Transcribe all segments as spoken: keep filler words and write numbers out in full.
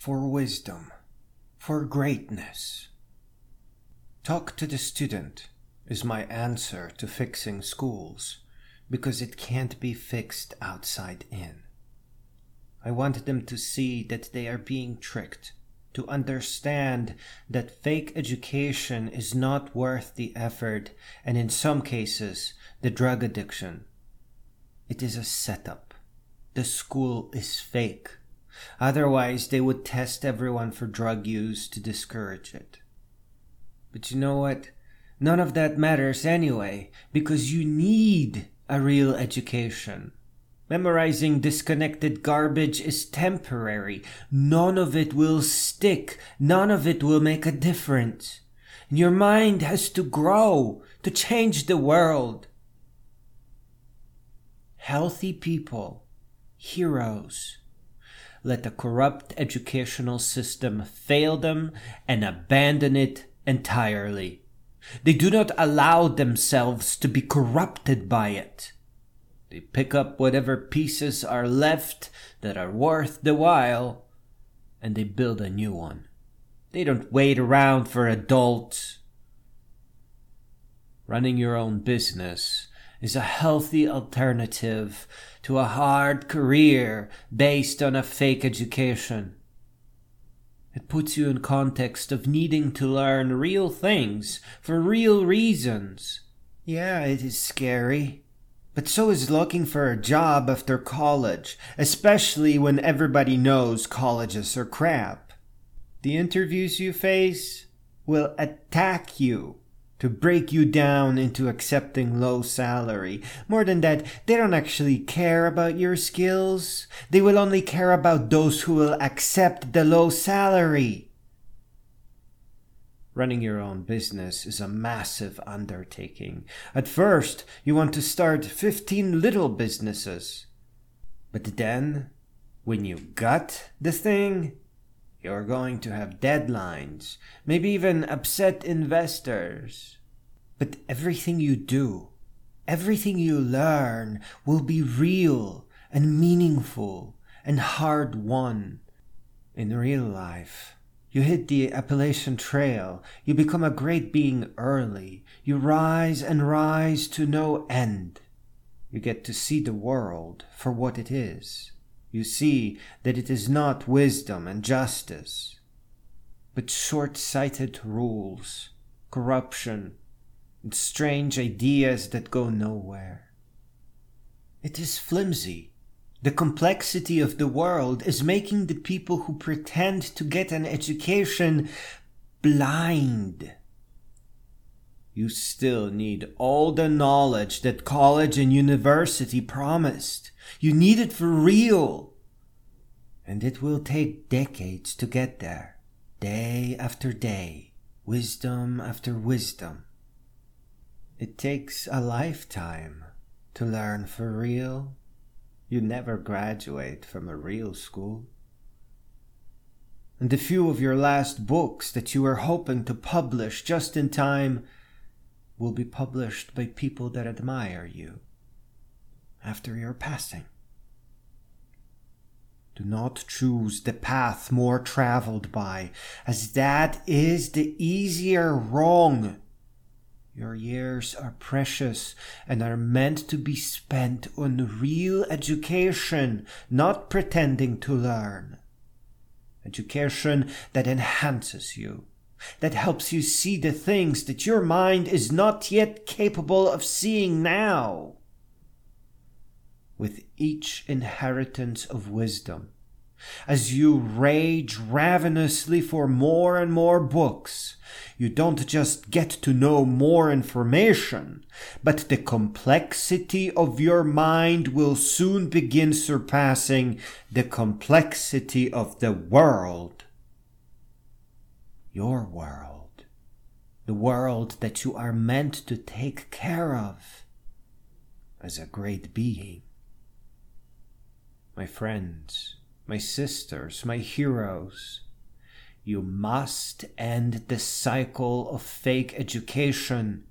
for wisdom, for greatness. Talk to the student is my answer to fixing schools, because it can't be fixed outside in. I want them to see that they are being tricked, to understand that fake education is not worth the effort and in some cases the drug addiction. It is a setup. The school is fake. Otherwise, they would test everyone for drug use to discourage it. But you know what? None of that matters anyway, because you need a real education. Memorizing disconnected garbage is temporary. None of it will stick. None of it will make a difference. And your mind has to grow to change the world. Healthy people, heroes, let the corrupt educational system fail them and abandon it entirely. They do not allow themselves to be corrupted by it. They pick up whatever pieces are left that are worth the while, and they build a new one. They don't wait around for adults. Running your own business is a healthy alternative to a hard career based on a fake education. It puts you in context of needing to learn real things for real reasons. Yeah, it is scary. But so is looking for a job after college, especially when everybody knows colleges are crap. The interviews you face will attack you to break you down into accepting low salary. More than that, they don't actually care about your skills. They will only care about those who will accept the low salary. Running your own business is a massive undertaking. At first, you want to start fifteen little businesses. But then, when you got the thing, you're going to have deadlines, maybe even upset investors. But everything you do, everything you learn will be real and meaningful and hard-won. In real life, you hit the Appalachian Trail, you become a great being early, you rise and rise to no end. You get to see the world for what it is. You see that it is not wisdom and justice, but short-sighted rules, corruption, and strange ideas that go nowhere. It is flimsy. The complexity of the world is making the people who pretend to get an education blind. You still need all the knowledge that college and university promised. You need it for real. And it will take decades to get there. Day after day. Wisdom after wisdom. It takes a lifetime to learn for real. You never graduate from a real school. And the few of your last books that you were hoping to publish just in time will be published by people that admire you after your passing. Do not choose the path more traveled by, as that is the easier wrong. Your years are precious and are meant to be spent on real education, not pretending to learn. Education that enhances you, that helps you see the things that your mind is not yet capable of seeing now. With each inheritance of wisdom, as you rage ravenously for more and more books, you don't just get to know more information, but the complexity of your mind will soon begin surpassing the complexity of the world. Your world. The world that you are meant to take care of as a great being. My friends, my sisters, my heroes, you must end the cycle of fake education.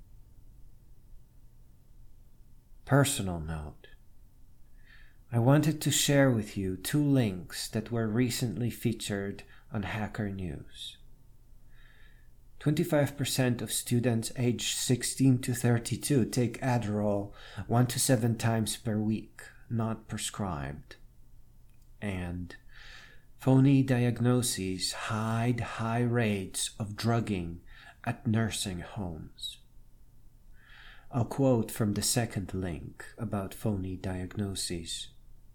Personal note. I wanted to share with you two links that were recently featured on Hacker News. twenty-five percent of students aged sixteen to thirty-two take Adderall one to seven times per week, not prescribed. And phony diagnoses hide high rates of drugging at nursing homes. I'll quote from the second link about phony diagnoses.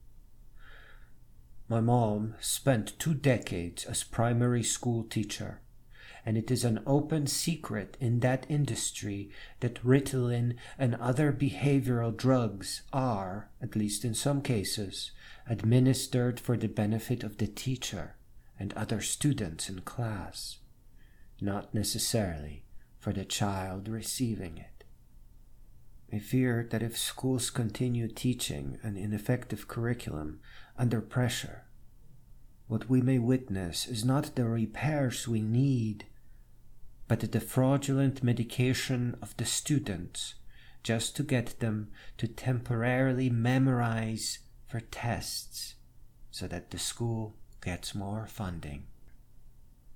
My mom spent two decades as primary school teacher, and it is an open secret in that industry that Ritalin and other behavioral drugs are, at least in some cases, administered for the benefit of the teacher and other students in class, not necessarily for the child receiving it. I fear that if schools continue teaching an ineffective curriculum under pressure, what we may witness is not the repairs we need, but the fraudulent medication of the students just to get them to temporarily memorize for tests so that the school gets more funding.